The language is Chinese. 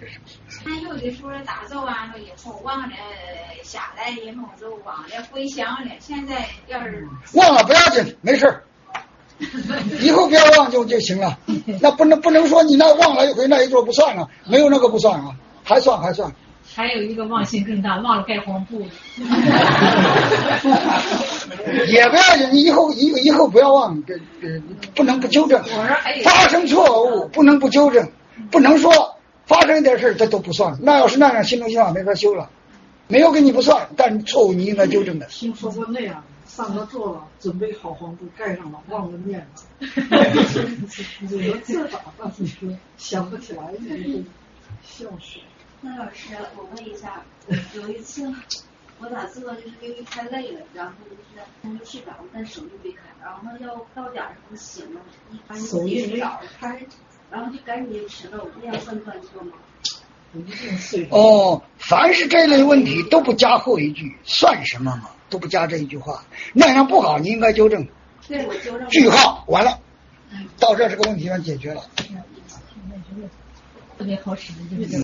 这是。 那有的时候打坐完了以后忘了下来以后就忘了回想了，现在要是忘了不要紧，没事以后不要忘就行了。那不能说你那忘了一回那一座不算了，没有那个不算啊，还算。 还有一个忘性更大，忘了盖黄布。 也不要紧，你以后不要忘，不能不纠正。发生错误不能不纠正，不能说发生一点事这都不算。那要是那样，心中心法没法修了。没有给你不算，但错误你应该纠正的。 听说过那样，上个座了，准备好黄布盖上了，忘了念了。有字打但是你说想不起来，你就笑死。 那老师，我问一下，有一次我打坐就是因为太累了，然后就睡着了，但手就没开，然后要到点上醒了，一般就得找开，然后就赶紧迟到，那样算断错吗？ 哦，凡是这类问题都不加后一句，算什么嘛？都不加这一句话，那样不好，你应该纠正。 对，我纠正。 句号完了，到这个问题上解决了。 特别好使的就是